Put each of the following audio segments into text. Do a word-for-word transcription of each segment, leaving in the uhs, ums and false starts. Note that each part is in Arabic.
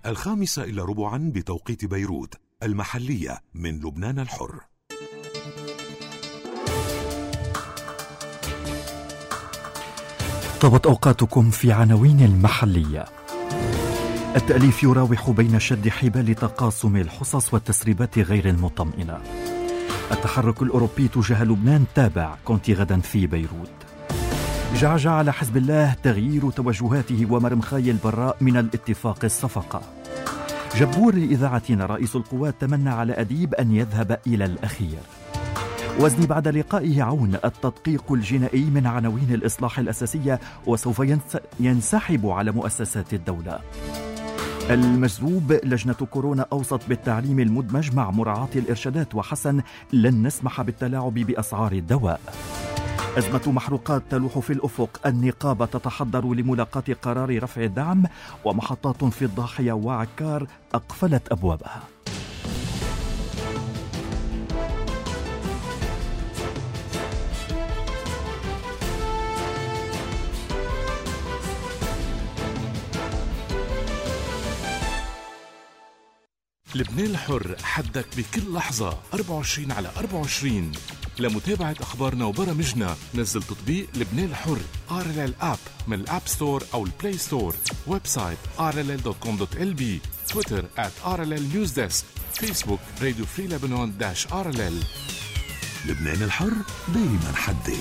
الخامسة إلى ربعا بتوقيت بيروت. المحلية من لبنان الحر. طابت أوقاتكم في عناوين المحلية. التأليف يراوح بين شد حبال تقاسم الحصص والتسريبات غير المطمئنة. التحرك الأوروبي تجاه لبنان تابع، كنت غدا في بيروت. جعجع على حزب الله تغيير توجهاته ومرمخاي البراء من الاتفاق الصفقة. جبور لإذاعتنا رئيس القوات تمنى على أديب أن يذهب إلى الأخير. وزني بعد لقائه عون التدقيق الجنائي من عناوين الإصلاح الأساسية وسوف ينسحب على مؤسسات الدولة. المجذوب لجنة كورونا أوصت بالتعليم المدمج مع مراعاة الإرشادات، وحسن لن نسمح بالتلاعب بأسعار الدواء. أزمة محروقات تلوح في الأفق، النقابة تتحضر لملاقاة قرار رفع الدعم، ومحطات في الضاحية وعكار أقفلت أبوابها. لبنان الحر، حدك بكل لحظة أربعة وعشرين على أربعة وعشرين. لمتابعة أخبارنا وبرامجنا نزل تطبيق لبنان الحر آر إل إل آب من الأب ستور أو البلاي ستور. ويب سايت آر إل إل دوت كوم دوت إل بي. تويتر آت آر إل إل نيوز ديسك. فيسبوك راديو فري لبنان داش آر إل إل. لبنان الحر دايما حدي.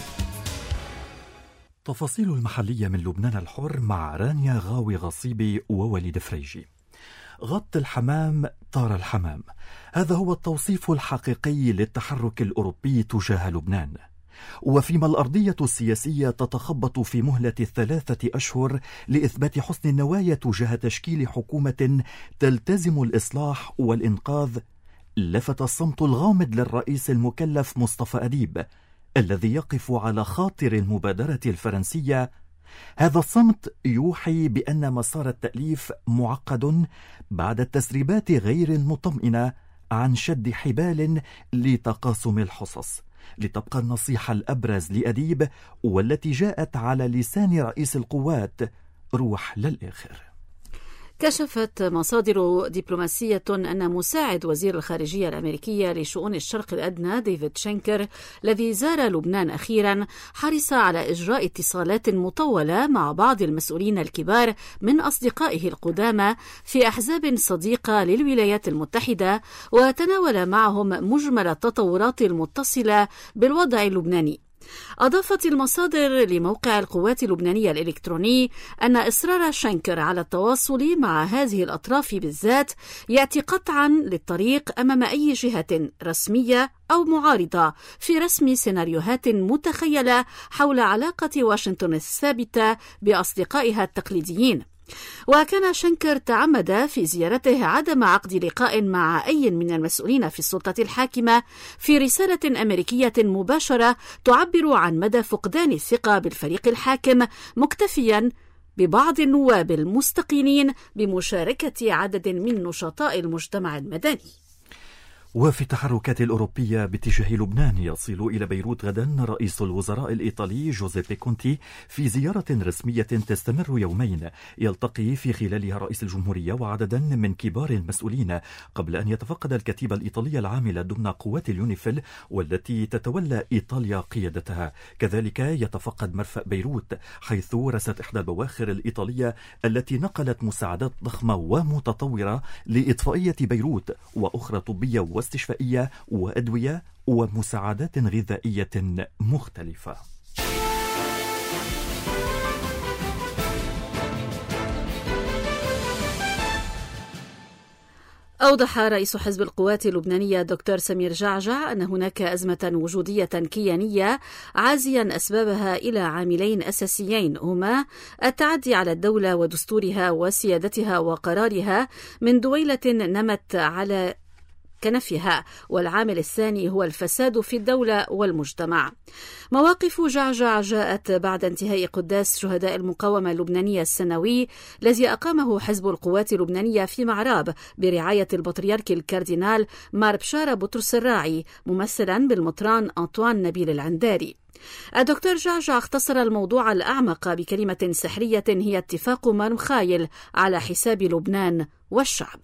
تفاصيل المحلية من لبنان الحر مع رانيا غاوي غصيبي ووليد فريجي. غط الحمام طار الحمام، هذا هو التوصيف الحقيقي للتحرك الأوروبي تجاه لبنان. وفيما الأرضية السياسية تتخبط في مهلة الثلاثة أشهر لإثبات حسن النوايا تجاه تشكيل حكومة تلتزم الإصلاح والإنقاذ، لفت الصمت الغامض للرئيس المكلف مصطفى أديب الذي يقف على خاطر المبادرة الفرنسية. هذا الصمت يوحي بأن مسار التأليف معقد بعد التسريبات غير المطمئنة عن شد حبال لتقاسم الحصص، لتبقى النصيحة الأبرز لأديب والتي جاءت على لسان رئيس القوات روح للآخر. كشفت مصادر دبلوماسية أن مساعد وزير الخارجية الأمريكية لشؤون الشرق الأدنى ديفيد شينكر الذي زار لبنان أخيرا حرص على إجراء اتصالات مطولة مع بعض المسؤولين الكبار من أصدقائه القدامى في أحزاب صديقة للولايات المتحدة، وتناول معهم مجمل التطورات المتصلة بالوضع اللبناني. أضافت المصادر لموقع القوات اللبنانية الإلكتروني أن إصرار شينكر على التواصل مع هذه الأطراف بالذات يأتي قطعا للطريق أمام أي جهة رسمية أو معارضة في رسم سيناريوهات متخيلة حول علاقة واشنطن الثابتة بأصدقائها التقليديين. وكان شينكر تعمد في زيارته عدم عقد لقاء مع أي من المسؤولين في السلطة الحاكمة في رسالة أمريكية مباشرة تعبر عن مدى فقدان الثقة بالفريق الحاكم، مكتفيا ببعض النواب المستقيلين بمشاركة عدد من نشطاء المجتمع المدني. وفي التحركات الأوروبية باتجاه لبنان، يصل إلى بيروت غدا رئيس الوزراء الإيطالي جوزيبي كونتي في زيارة رسمية تستمر يومين يلتقي في خلالها رئيس الجمهورية وعددا من كبار المسؤولين، قبل أن يتفقد الكتيبة الإيطالية العاملة ضمن قوات اليونيفيل والتي تتولى إيطاليا قيادتها. كذلك يتفقد مرفأ بيروت، حيث رست إحدى البواخر الإيطالية التي نقلت مساعدات ضخمة ومتطورة لإطفائية بيروت، وأخرى طبية واستشفائية وأدوية ومساعدات غذائية مختلفة. أوضح رئيس حزب القوات اللبنانية دكتور سمير جعجع أن هناك أزمة وجودية كيانية عازيا أسبابها إلى عاملين أساسيين، هما التعدي على الدولة ودستورها وسيادتها وقرارها من دويلة نمت على كنفها، والعامل الثاني هو الفساد في الدولة والمجتمع. مواقف جعجع جاءت بعد انتهاء قداس شهداء المقاومة اللبنانية السنوي الذي أقامه حزب القوات اللبنانية في معراب برعاية البطريرك الكاردينال مار بشارة بطرس الراعي، ممثلا بالمطران أنطوان نبيل العنداري. الدكتور جعجع اختصر الموضوع الأعمق بكلمة سحرية هي اتفاق مرمخايل على حساب لبنان والشعب.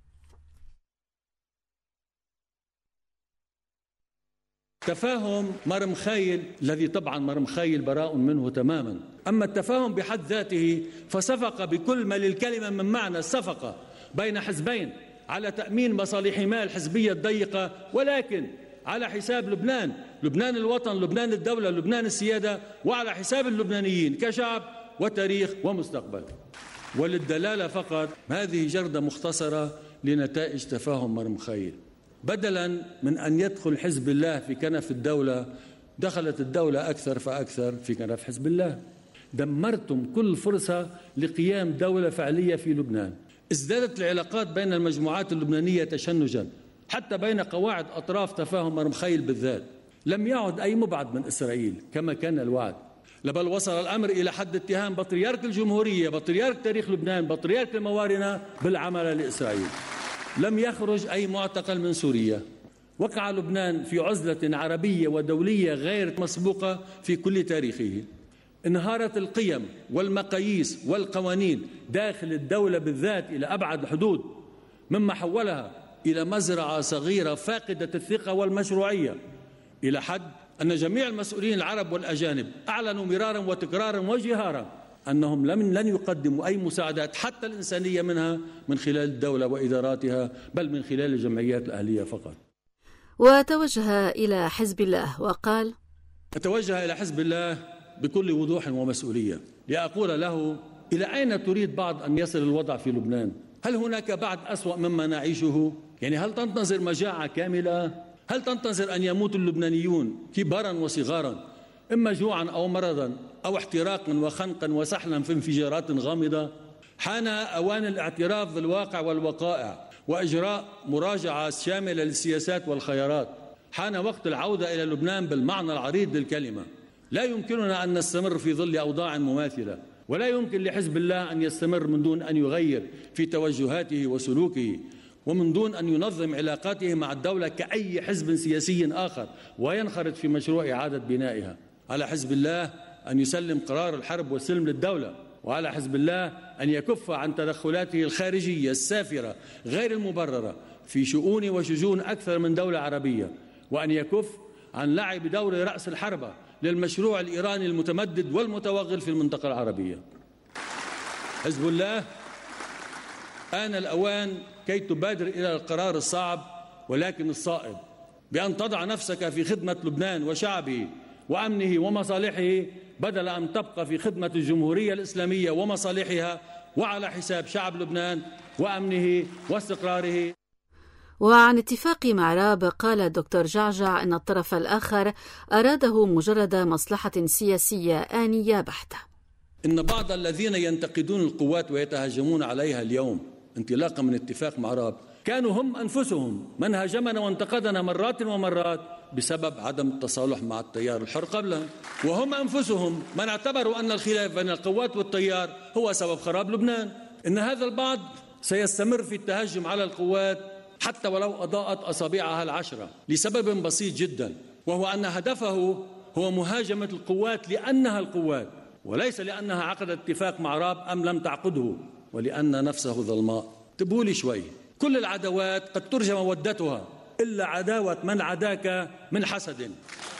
تفاهم مرمخايل الذي طبعا مرمخايل براء منه تماما، أما التفاهم بحد ذاته فصفقة بكل ما للكلمة من معنى الصفقة بين حزبين على تأمين مصالحهما الحزبية الضيقة، ولكن على حساب لبنان، لبنان الوطن، لبنان الدولة، لبنان السيادة، وعلى حساب اللبنانيين كشعب وتاريخ ومستقبل. وللدلالة فقط هذه جردة مختصرة لنتائج تفاهم مرمخايل. بدلا من أن يدخل حزب الله في كنف الدولة، دخلت الدولة أكثر فأكثر في كنف حزب الله. دمرتم كل فرصة لقيام دولة فعلية في لبنان. ازدادت العلاقات بين المجموعات اللبنانية تشنجا حتى بين قواعد أطراف تفاهم مرمخايل بالذات. لم يعد أي مبعد من إسرائيل كما كان الوعد، بل وصل الأمر إلى حد اتهام بطريرك الجمهورية، بطريرك تاريخ لبنان، بطريرك الموارنة بالعمل لإسرائيل. لم يخرج أي معتقل من سوريا. وقع لبنان في عزلة عربية ودولية غير مسبوقة في كل تاريخه. انهارت القيم والمقاييس والقوانين داخل الدولة بالذات إلى أبعد الحدود، مما حولها إلى مزرعة صغيرة فاقدة الثقة والمشروعية، إلى حد أن جميع المسؤولين العرب والأجانب أعلنوا مرارا وتكرارا وجهارا أنهم لم لن يقدموا أي مساعدات حتى الإنسانية منها من خلال الدولة وإداراتها، بل من خلال الجمعيات الأهلية فقط. وتوجه إلى حزب الله وقال: أتوجه إلى حزب الله بكل وضوح ومسؤولية لأقول له: إلى أين تريد بعد أن يصل الوضع في لبنان؟ هل هناك بعد أسوأ مما نعيشه؟ يعني هل تنتظر مجاعة كاملة؟ هل تنتظر أن يموت اللبنانيون كبارا وصغارا إما جوعا أو مرضا أو احتراقا وخنقا وسحلا في انفجارات غامضة؟ حان أوان الاعتراف بالواقع والوقائع وإجراء مراجعة شاملة للسياسات والخيارات. حان وقت العودة إلى لبنان بالمعنى العريض للكلمة. لا يمكننا أن نستمر في ظل أوضاع مماثلة، ولا يمكن لحزب الله أن يستمر من دون أن يغير في توجهاته وسلوكه، ومن دون أن ينظم علاقاته مع الدولة كأي حزب سياسي آخر وينخرط في مشروع إعادة بنائها. على حزب الله أن يسلم قرار الحرب والسلم للدولة، وعلى حزب الله أن يكف عن تدخلاته الخارجية السافرة غير المبررة في شؤون وشجون أكثر من دولة عربية، وأن يكف عن لعب دور رأس الحربة للمشروع الإيراني المتمدد والمتوغل في المنطقة العربية. حزب الله، آن الأوان كي تبادر إلى القرار الصعب ولكن الصائب بأن تضع نفسك في خدمة لبنان وشعبه وأمنه ومصالحه، بدل أن تبقى في خدمة الجمهورية الإسلامية ومصالحها وعلى حساب شعب لبنان وأمنه واستقراره. وعن اتفاق معراب قال الدكتور جعجع أن الطرف الآخر أراده مجرد مصلحة سياسية آنية بحتة. إن بعض الذين ينتقدون القوات ويتهجمون عليها اليوم انطلاقا من اتفاق معراب كانوا هم أنفسهم من هاجمنا وانتقدنا مرات ومرات بسبب عدم التصالح مع التيار الحر قبلا، وهم أنفسهم من اعتبروا أن الخلاف بين القوات والتيار هو سبب خراب لبنان. إن هذا البعض سيستمر في التهجم على القوات حتى ولو أضاءت أصابعها العشرة لسبب بسيط جدا، وهو أن هدفه هو مهاجمة القوات لأنها القوات، وليس لأنها عقدت اتفاق معراب أم لم تعقده، ولأن نفسه ظلماء. انتبهوا لي شوي، كل العداوات قد ترجى مودتها إلا عداوة من عداك من حسد.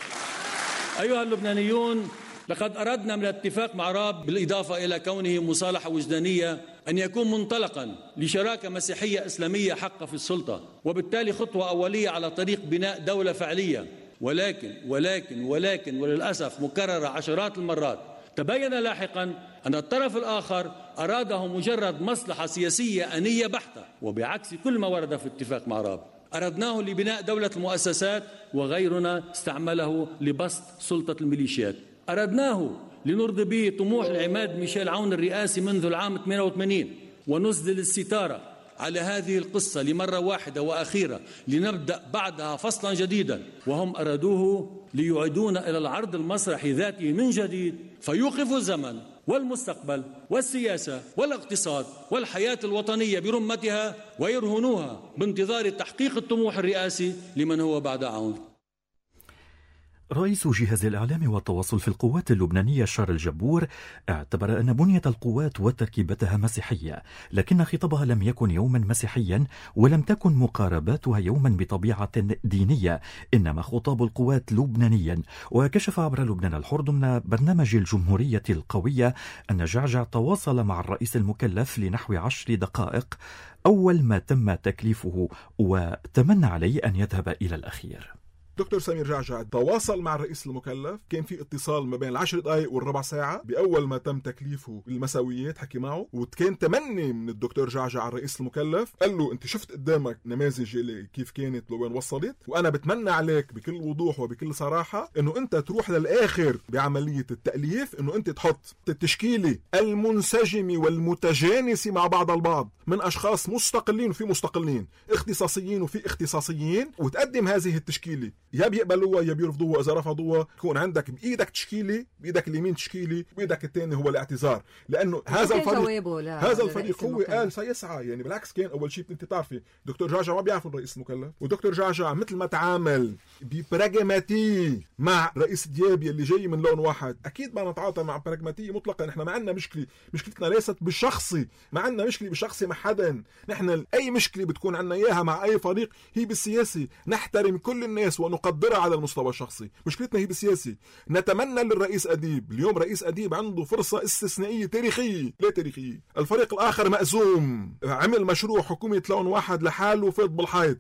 أيها اللبنانيون، لقد أردنا من اتفاق معراب بالإضافة إلى كونه مصالحة وجدانية أن يكون منطلقا لشراكة مسيحية إسلامية حقة في السلطة، وبالتالي خطوة أولية على طريق بناء دولة فعلية. ولكن ولكن ولكن وللأسف مكررة عشرات المرات تبين لاحقا أن الطرف الآخر أراده مجرد مصلحة سياسية آنية بحتة، وبعكس كل ما ورد في اتفاق معراب. أردناه لبناء دولة المؤسسات وغيرنا استعمله لبسط سلطة الميليشيات. أردناه لنرضي به طموح العماد ميشيل عون الرئاسي منذ العام ثمانية وثمانين، ونسدل الستارة على هذه القصة لمرة واحدة وأخيرة لنبدأ بعدها فصلا جديدا. وهم أرادوه ليعيدونا إلى العرض المسرحي ذاته من جديد، فيوقفوا الزمن والمستقبل والسياسة والاقتصاد والحياة الوطنية برمتها ويرهنوها بانتظار تحقيق الطموح الرئاسي لمن هو بعد عون. رئيس جهاز الإعلام والتواصل في القوات اللبنانية شارل جبور اعتبر أن بنية القوات وتركيبتها مسيحية، لكن خطابها لم يكن يوما مسيحيا ولم تكن مقارباتها يوما بطبيعة دينية، إنما خطاب القوات لبنانيا. وكشف عبر لبنان الحر ضمن برنامج الجمهورية القوية أن جعجع تواصل مع الرئيس المكلف لنحو عشر دقائق أول ما تم تكليفه، وتمنى عليه أن يذهب إلى الأخير. دكتور سمير جعجع تواصل مع الرئيس المكلف، كان في اتصال ما بين العشر دقائق والربع ساعة بأول ما تم تكليفه بالمساويات، حكي معه، وكان تمني من الدكتور جعجع على الرئيس المكلف، قال له أنت شفت قدامك نماذج اللي كيف كانت لوين وصلت، وأنا بتمنى عليك بكل وضوح وبكل صراحة أنه أنت تروح للآخر بعملية التأليف، أنه أنت تحط التشكيلة المنسجمة والمتجانسة مع بعض البعض من أشخاص مستقلين وفي مستقلين، اختصاصيين وفي اختصاصيين، وتقدم هذه التشكيلة، يا بيقبلوها يا بيرفضوها. إذا رفضوها يكون عندك بإيدك تشكيلة، بإيدك اليمين تشكيلة، بإيدك الثاني هو الاعتذار، لأنه هذا الفريق هذا الفريق هو قال سيسعى. يعني بالعكس، كان أول شيء أنت تعرفي دكتور جعجع ما بيعرف الرئيس المكلف، ودكتور جعجع مثل ما تعامل ببراغماتية مع رئيس ديابي اللي جاي من لون واحد، أكيد ما نتعاطى مع براغماتية مطلقا. نحن ما عندنا مشكلة، مشكلتنا ليست بالشخصي، ما عندنا مشكلة بالشخصي مع حدا. نحن أي مشكلة بتكون عندنا إياها مع أي فريق هي بالسياسي، نحترم كل الناس ونقدرها على المستوى الشخصي. مشكلتنا هي بالسياسي. نتمنى للرئيس أديب، اليوم رئيس أديب عنده فرصة استثنائية تاريخية، لا تاريخية. الفريق الآخر مأزوم، عمل مشروع حكومة لون واحد لحاله وفاض بالحيط.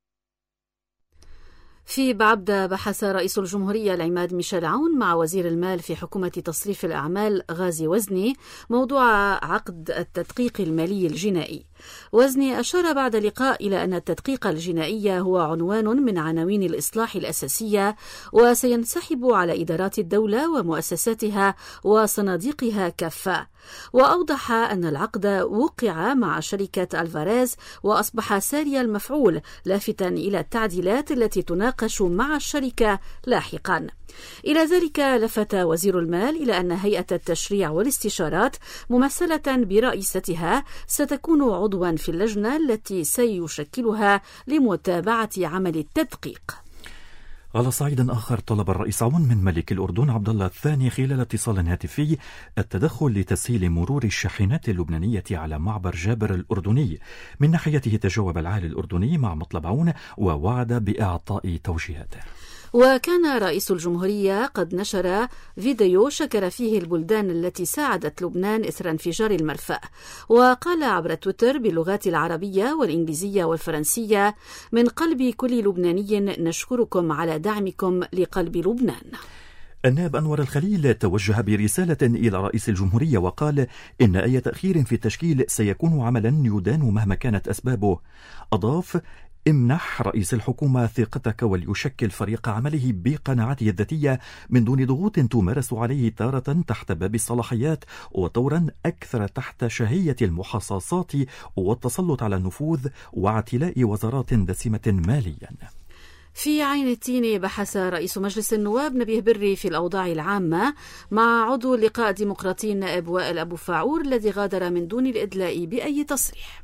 في بعبدة بحث رئيس الجمهورية العماد ميشيل عون مع وزير المال في حكومة تصريف الأعمال غازي وزني موضوع عقد التدقيق المالي الجنائي. وزني أشار بعد لقاء إلى أن التدقيق الجنائي هو عنوان من عناوين الإصلاح الأساسية، وسينسحب على إدارات الدولة ومؤسساتها وصناديقها كافة. وأوضح أن العقد وقع مع شركة ألفاريز وأصبح ساري المفعول، لافتا إلى التعديلات التي تناقش مع الشركة لاحقا. إلى ذلك لفت وزير المال إلى أن هيئة التشريع والاستشارات ممثلة برئيستها ستكون عضوا في اللجنة التي سيشكلها لمتابعة عمل التدقيق. على صعيد آخر، طلب الرئيس عون من ملك الأردن عبد الله الثاني خلال اتصال هاتفي التدخل لتسهيل مرور الشاحنات اللبنانية على معبر جابر الأردني. من ناحيته تجاوب العالي الأردني مع مطلب عون ووعد بإعطاء توجيهاته. وكان رئيس الجمهورية قد نشر فيديو شكر فيه البلدان التي ساعدت لبنان إثر انفجار المرفأ، وقال عبر تويتر باللغات العربية والإنجليزية والفرنسية: من قلب كل لبناني نشكركم على دعمكم لقلب لبنان. النائب أنور الخليل توجه برسالة إلى رئيس الجمهورية وقال إن أي تأخير في التشكيل سيكون عملا يدان مهما كانت أسبابه. أضاف: امنح رئيس الحكومة ثقتك وليشكل فريق عمله بقناعته الذاتية من دون ضغوط تمارس عليه تارة تحت باب الصلاحيات وطورا أكثر تحت شهية المحاصصات والتسلط على النفوذ واعتلاء وزارات دسمة ماليا. في عين التين بحث رئيس مجلس النواب نبيه بري في الأوضاع العامة مع عضو اللقاء الديمقراطي النائب وائل أبو فاعور الذي غادر من دون الإدلاء بأي تصريح.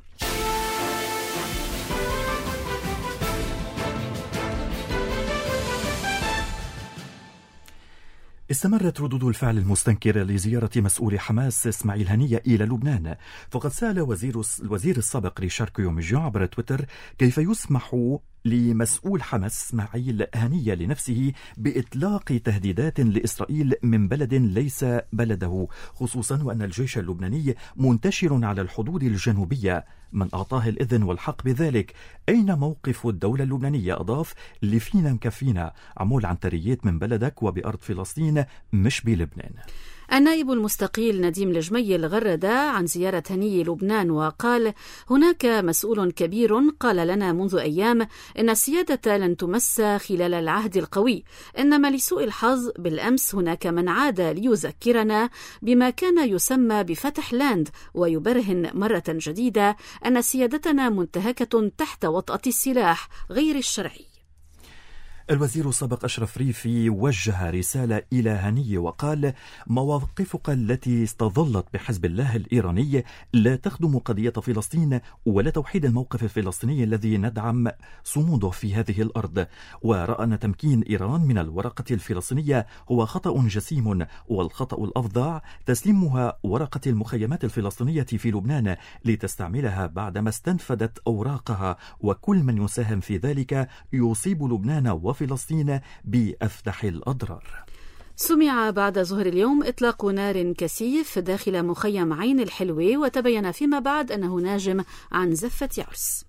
استمرت ردود الفعل المستنكرة لزيارة مسؤول حماس إسماعيل هنية إلى لبنان، فقد سأل وزير الوزير السابق ريشار كيوميجيو عبر تويتر كيف يسمح لمسؤول حماس إسماعيل هنية لنفسه بإطلاق تهديدات لإسرائيل من بلد ليس بلده، خصوصا وأن الجيش اللبناني منتشر على الحدود الجنوبية. من أعطاه الإذن والحق بذلك؟ أين موقف الدولة اللبنانية؟ أضاف: اللي فينا مكفينا، عمول عنتريات من بلدك وبأرض فلسطين مش بلبنان. النائب المستقيل نديم الجميل غرد عن زيارة هني لبنان وقال: هناك مسؤول كبير قال لنا منذ أيام إن السيادة لن تمس خلال العهد القوي، إنما لسوء الحظ بالأمس هناك من عاد ليذكرنا بما كان يسمى بفتح لاند ويبرهن مرة جديدة أن سيادتنا منتهكة تحت وطأة السلاح غير الشرعي. الوزير السابق أشرف ريفي وجه رسالة إلى هنية وقال: مواقفك التي استظلت بحزب الله الإيراني لا تخدم قضية فلسطين ولا توحيد الموقف الفلسطيني الذي ندعم صموده في هذه الأرض، ورأى أن تمكين إيران من الورقة الفلسطينية هو خطأ جسيم، والخطأ الأفظع تسليمها ورقة المخيمات الفلسطينية في لبنان لتستعملها بعدما استنفدت أوراقها، وكل من يساهم في ذلك يصيب لبنان وفلسطين بأفدح الأضرار. سمع بعد ظهر اليوم إطلاق نار كثيف داخل مخيم عين الحلوة، وتبين فيما بعد أنه ناجم عن زفة عرس.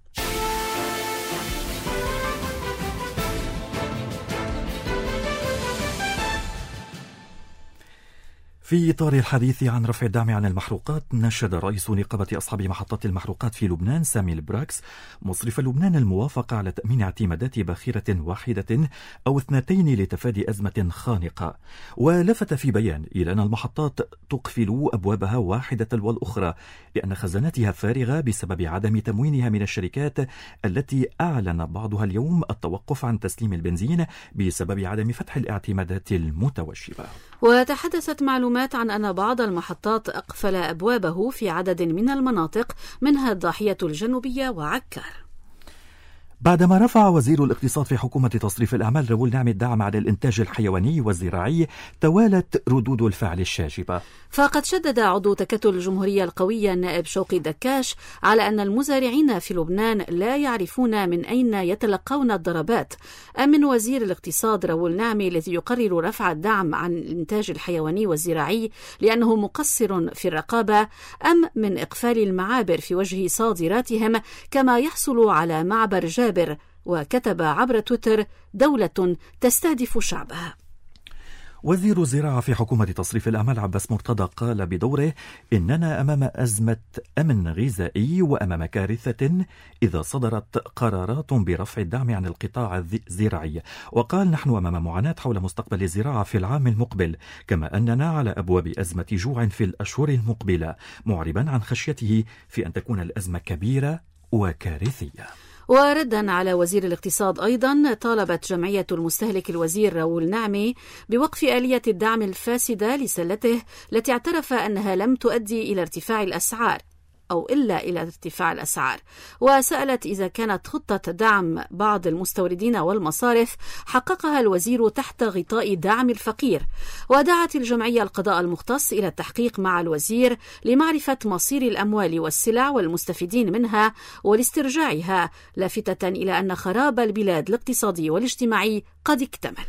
في إطار الحديث عن رفع الدعم عن المحروقات، نشد رئيس نقابة أصحاب محطات المحروقات في لبنان سامي البراكس مصرف لبنان الموافقة على تأمين اعتمادات باخرة واحدة أو اثنتين لتفادي أزمة خانقة، ولفت في بيان إلى أن المحطات تقفل أبوابها واحدة والأخرى لأن خزاناتها فارغة بسبب عدم تموينها من الشركات التي أعلن بعضها اليوم التوقف عن تسليم البنزين بسبب عدم فتح الاعتمادات المتوشبة. وتحدثت معلومات عن أن بعض المحطات أقفل أبوابه في عدد من المناطق منها الضاحية الجنوبية وعكار. بعدما رفع وزير الاقتصاد في حكومة تصريف الأعمال راؤول نعمي الدعم على الإنتاج الحيواني والزراعي، توالت ردود الفعل الشاجبة. فقد شدد عضو تكتل الجمهورية القوية النائب شوقي دكاش على أن المزارعين في لبنان لا يعرفون من أين يتلقون الضربات، أم من وزير الاقتصاد راؤول نعمي الذي يقرر رفع الدعم عن الإنتاج الحيواني والزراعي لأنه مقصر في الرقابة، أم من إقفال المعابر في وجه صادراتهم كما يحصل على معبر جابر. وكتب عبر تويتر: دولة تستهدف شعبها. وزير الزراعة في حكومة تصريف الأعمال عباس مرتضى قال بدوره: إننا أمام أزمة أمن غذائي وأمام كارثة إذا صدرت قرارات برفع الدعم عن القطاع الزراعي، وقال: نحن أمام معاناة حول مستقبل الزراعة في العام المقبل، كما أننا على أبواب أزمة جوع في الأشهر المقبلة، معربا عن خشيته في أن تكون الأزمة كبيرة وكارثية. وردا على وزير الاقتصاد أيضا، طالبت جمعية المستهلك الوزير راؤول نعمي بوقف آلية الدعم الفاسدة لسلته التي اعترف أنها لم تؤدي إلى ارتفاع الأسعار أو إلا إلى ارتفاع الأسعار، وسألت إذا كانت خطة دعم بعض المستوردين والمصارف حققها الوزير تحت غطاء دعم الفقير. ودعت الجمعية القضاء المختص إلى التحقيق مع الوزير لمعرفة مصير الأموال والسلع والمستفيدين منها ولاسترجاعها، لافتة إلى أن خراب البلاد الاقتصادي والاجتماعي قد اكتمل.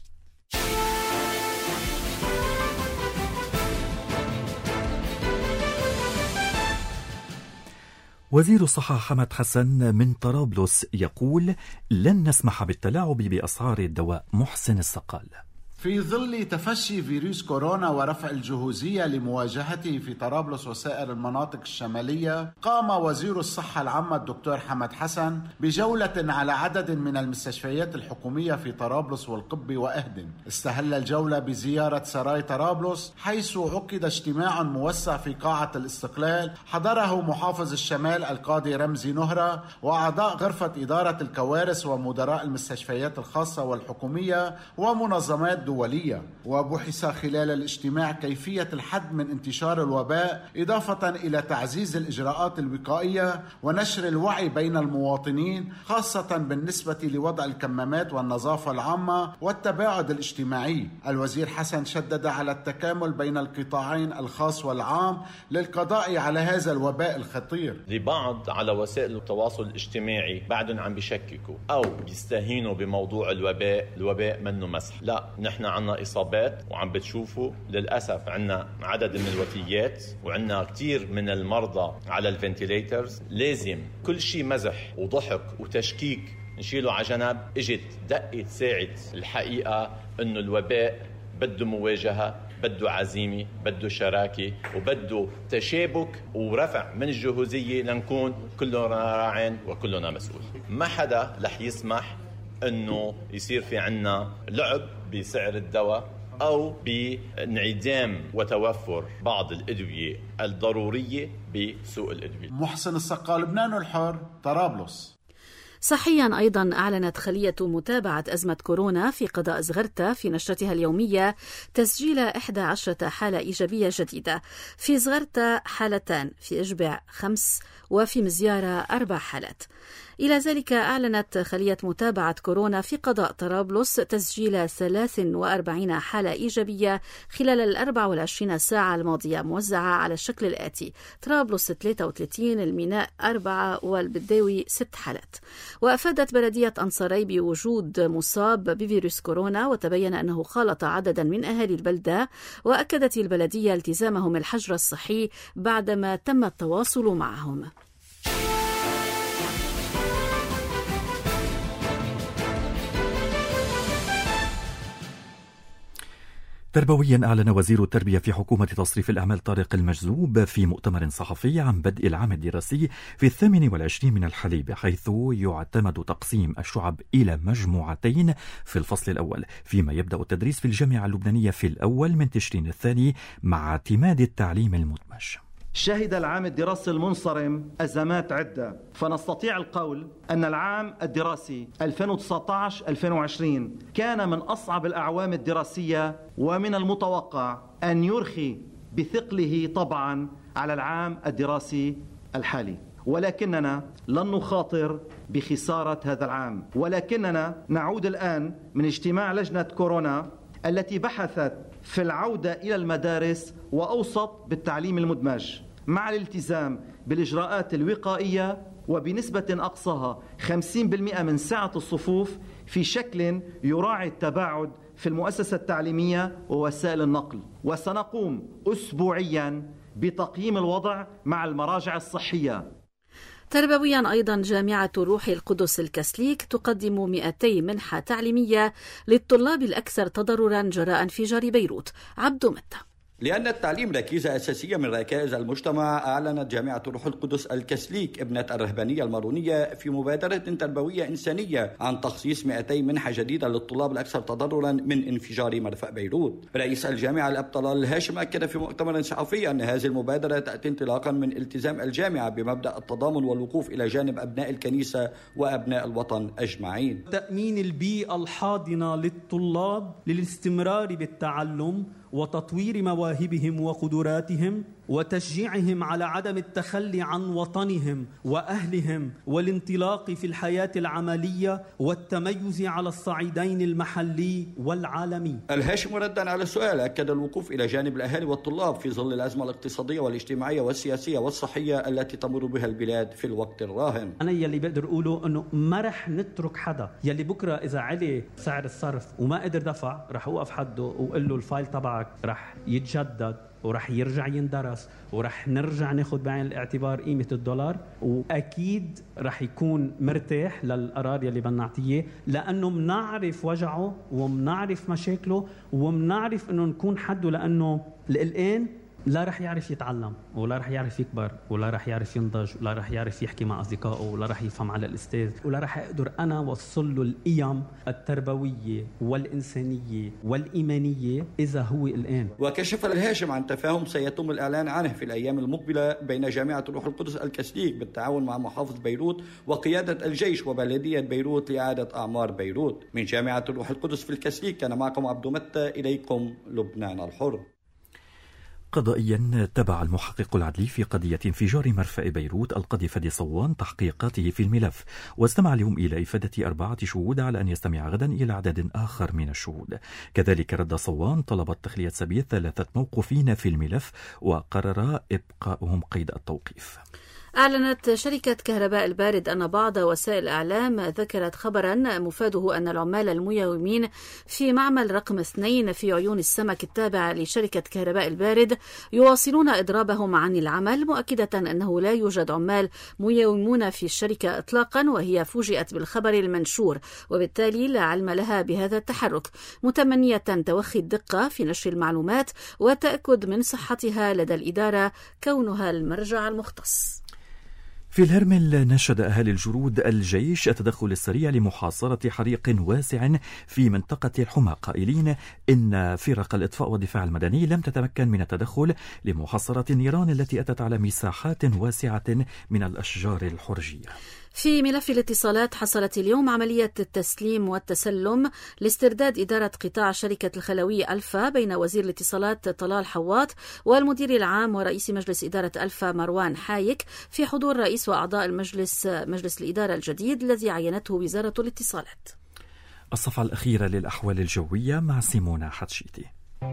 وزير الصحة حمد حسن من طرابلس يقول: لن نسمح بالتلاعب بأسعار الدواء. محسن السقال: في ظل تفشي فيروس كورونا ورفع الجهوزية لمواجهته في طرابلس وسائر المناطق الشمالية، قام وزير الصحة العامة الدكتور حمد حسن بجولة على عدد من المستشفيات الحكومية في طرابلس والقبة وأهدن. استهل الجولة بزيارة سراي طرابلس، حيث عقد اجتماع موسع في قاعة الاستقلال حضره محافظ الشمال القاضي رمزي نهرة وأعضاء غرفة إدارة الكوارث ومدراء المستشفيات الخاصة والحكومية ومنظمات دولية. وبحث خلال الاجتماع كيفية الحد من انتشار الوباء، إضافة إلى تعزيز الإجراءات الوقائية ونشر الوعي بين المواطنين، خاصة بالنسبة لوضع الكمامات والنظافة العامة والتباعد الاجتماعي. الوزير حسن شدد على التكامل بين القطاعين الخاص والعام للقضاء على هذا الوباء الخطير. لبعض على وسائل التواصل الاجتماعي بعدهم عم بيشككوا أو بيستهينوا بموضوع الوباء، الوباء منه مسح، لا، نحن عنا إصابات وعم بتشوفوا للأسف عنا عدد من الوفيات وعنا كتير من المرضى على الفنتيليترز. لازم كل شيء مزح وضحك وتشكيك نشيله على جنب. اجت دقة ساعة الحقيقة انه الوباء بده مواجهة، بده عزيمة، بده شراكة، وبده تشابك ورفع من الجهوزية لنكون كلنا راعين وكلنا مسؤول. ما حدا رح يسمح انه يصير في عنا لعب بسعر الدواء او بانعدام وتوفر بعض الادويه الضروريه بسوق الادويه. محسن السقال، لبنان الحر، طرابلس. صحيا أيضا أعلنت خلية متابعة أزمة كورونا في قضاء زغرتا في نشرتها اليومية تسجيل إحدى عشرة حالة إيجابية جديدة، في زغرتا حالتان، في إجبع خمس، وفي مزيارة أربع حالات. إلى ذلك أعلنت خلية متابعة كورونا في قضاء طرابلس تسجيل ثلاث وأربعين حالة إيجابية خلال الأربع والعشرين ساعة الماضية، موزعة على الشكل الآتي: طرابلس ثلاثة وثلاثين، الميناء أربعة، والبداوي ست حالات. وأفادت بلدية أنصاري بوجود مصاب بفيروس كورونا، وتبين أنه خالط عددا من أهالي البلدة، وأكدت البلدية التزامهم الحجر الصحي بعدما تم التواصل معهم. تربويا أعلن وزير التربية في حكومة تصريف الأعمال طارق المجذوب في مؤتمر صحفي عن بدء العام الدراسي في الثامن والعشرين من الحلي، بحيث يعتمد تقسيم الشعب إلى مجموعتين في الفصل الأول، فيما يبدأ التدريس في الجامعة اللبنانية في الأول من تشرين الثاني مع اعتماد التعليم المدمج. شهد العام الدراسي المنصرم أزمات عدة، فنستطيع القول أن العام الدراسي ألفين وتسعة عشر ألفين وعشرين كان من أصعب الأعوام الدراسية، ومن المتوقع أن يرخي بثقله طبعا على العام الدراسي الحالي. ولكننا لن نخاطر بخسارة هذا العام، ولكننا نعود الآن من اجتماع لجنة كورونا التي بحثت في العودة إلى المدارس وأوصت بالتعليم المدمج مع الالتزام بالإجراءات الوقائية، وبنسبة أقصاها خمسين بالمئة من سعة الصفوف في شكل يراعي التباعد في المؤسسة التعليمية ووسائل النقل. وسنقوم أسبوعيا بتقييم الوضع مع المراجع الصحية. تربويا أيضا جامعة روح القدس الكاثوليك تقدم مئتي منحة تعليمية للطلاب الأكثر تضررا جراء انفجار بيروت. عبدو متى. لأن التعليم ركيزة أساسية من ركائز المجتمع، أعلنت جامعة روح القدس الكاثوليك ابنة الرهبانية المارونية في مبادرة تربوية إنسانية عن تخصيص مئتي منحة جديدة للطلاب الأكثر تضررا من انفجار مرفأ بيروت. رئيس الجامعة الأب طلال الهاشم أكد في مؤتمر صحفي أن هذه المبادرة تأتي انطلاقا من التزام الجامعة بمبدأ التضامن والوقوف إلى جانب أبناء الكنيسة وأبناء الوطن أجمعين. تأمين البيئة الحاضنة للطلاب للاستمرار بالتعلم وتطوير مواهبهم وقدراتهم، وتشجيعهم على عدم التخلي عن وطنهم وأهلهم، والانطلاق في الحياة العملية والتميز على الصعيدين المحلي والعالمي. الهاشم ردا على السؤال أكد الوقوف إلى جانب الأهالي والطلاب في ظل الأزمة الاقتصادية والاجتماعية والسياسية والصحية التي تمر بها البلاد في الوقت الراهن. أنا يلي بقدر أقوله أنه ما رح نترك حدا يلي بكرة إذا علي سعر الصرف وما قدر دفع رح أوقف حده وقل له الفايل تبعك رح يتجدد ورح يرجع يندرس، ورح نرجع ناخد بعين الاعتبار قيمة الدولار، وأكيد رح يكون مرتاح للقرار يلي بدنا نعطيه، لأنه منعرف وجعه ومنعرف مشاكله ومنعرف أنه نكون حده، لأنه القلقان لا رح يعرف يتعلم ولا رح يعرف يكبر ولا رح يعرف ينضج ولا رح يعرف يحكي مع أصدقائه ولا رح يفهم على الأستاذ ولا رح أقدر أنا وصل له القيم التربوية والإنسانية والإيمانية إذا هو الآن. وكشف الهاشم عن تفاهم سيتم الإعلان عنه في الأيام المقبلة بين جامعة روح القدس الكاثوليك بالتعاون مع محافظ بيروت وقيادة الجيش وبلدية بيروت لإعادة أعمار بيروت. من جامعة روح القدس في الكاثوليك كان معكم عبدو متى، إليكم لبنان الحر. قضائيا تبع المحقق العدلي في قضية انفجار مرفأ بيروت القاضي فادي صوان تحقيقاته في الملف، واستمع اليوم إلى إفادة أربعة شهود على أن يستمع غدا إلى عدد آخر من الشهود. كذلك رد صوان طلب تخلية سبيل ثلاثة موقوفين في الملف وقرر إبقاؤهم قيد التوقيف. أعلنت شركة كهرباء البارد أن بعض وسائل الإعلام ذكرت خبرا مفاده أن العمال الميومين في معمل رقم اثنين في عيون السمك التابع لشركة كهرباء البارد يواصلون إضرابهم عن العمل، مؤكدة أنه لا يوجد عمال ميومون في الشركة إطلاقا، وهي فوجئت بالخبر المنشور وبالتالي لا علم لها بهذا التحرك، متمنية توخي الدقة في نشر المعلومات والتأكد من صحتها لدى الإدارة كونها المرجع المختص. في الهرمل نشد أهالي الجرود الجيش التدخل السريع لمحاصرة حريق واسع في منطقة الحمى، قائلين إن فرق الإطفاء والدفاع المدني لم تتمكن من التدخل لمحاصرة النيران التي أتت على مساحات واسعة من الأشجار الحرجية. في ملف الاتصالات، حصلت اليوم عملية التسليم والتسلم لاسترداد إدارة قطاع شركة الخلوية ألفا بين وزير الاتصالات طلال حواط والمدير العام ورئيس مجلس إدارة ألفا مروان حايك في حضور رئيس وأعضاء المجلس مجلس الإدارة الجديد الذي عينته وزارة الاتصالات. الصفحة الأخيرة للأحوال الجوية مع سيمونا حتشيتي.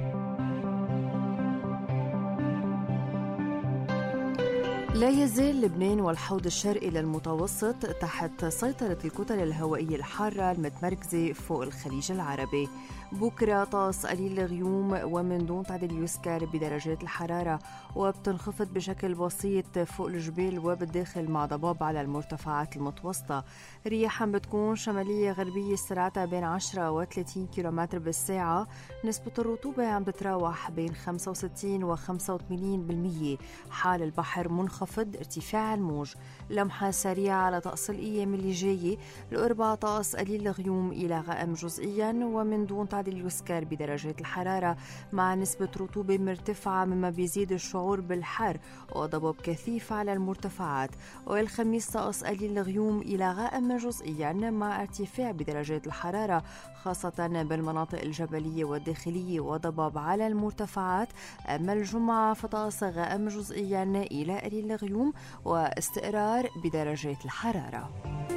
لا يزال لبنان والحوض الشرقي للمتوسط تحت سيطرة الكتل الهوائية الحارة المتمركزة فوق الخليج العربي. بكرة طقس قليل الغيوم ومن دون تعديل يسكر بدرجات الحرارة، وبتنخفض بشكل بسيط فوق الجبال وبالداخل مع ضباب على المرتفعات المتوسطة. رياحا بتكون شمالية غربية سرعتها بين عشرة و ثلاثين كيلومتر بالساعة. نسبة الرطوبة عم بتراوح بين خمسة وستين و خمسة وثمانين بالمية. حال البحر منخفض، ارتفاع الموج. لمحة سريعة على طقس الأيام اللي جاية. الأربعة طقس قليل الغيوم إلى غائم جزئيا ومن دون تعديل يسكر بدرجات الحرارة مع نسبة رطوبة مرتفعة مما بيزيد الشعور بالحر وضباب كثيف على المرتفعات. والخميس طقس قليل الغيوم إلى غائم جزئيا مع ارتفاع بدرجات الحرارة خاصة بالمناطق الجبلية والداخلية وضباب على المرتفعات. أما الجمعة فطقس غائم جزئيا إلى قليل الغيوم واستقرار بدرجات الحرارة.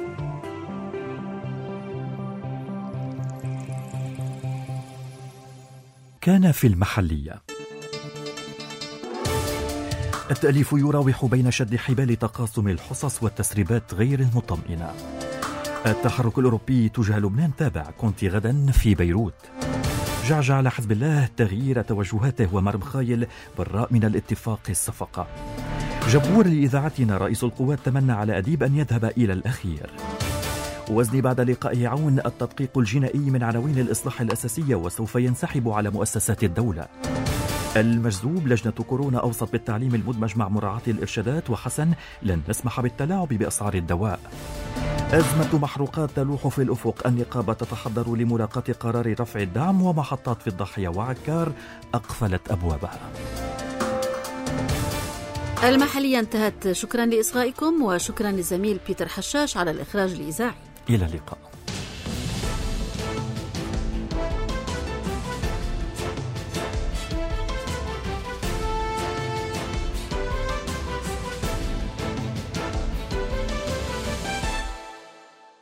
كان في المحلية. التأليف يراوح بين شد حبال تقاسم الحصص والتسريبات غير المطمئنة. التحرك الأوروبي تجاه لبنان تابع. كنت غدا في بيروت. جعجع على حزب الله تغيير توجهاته ومرم خايل بالراء من الاتفاق الصفقة. جبور لإذاعتنا رئيس القوات تمنى على أديب أن يذهب إلى الأخير. وزني بعد لقائه عون التدقيق الجنائي من عناوين الإصلاح الأساسية وسوف ينسحب على مؤسسات الدولة. المجذوب لجنة كورونا أوصت بالتعليم المدمج مع مراعاة الإرشادات. وحسن لن نسمح بالتلاعب بأسعار الدواء. أزمة محروقات تلوح في الأفق. النقابة تتحضر لملاقاة قرار رفع الدعم. ومحطات في الضاحية وعكار أقفلت أبوابها. المحلية انتهت. شكرا لإصغائكم وشكرا للزميل بيتر حشاش على الإخراج الإذاعي. إلى اللقاء.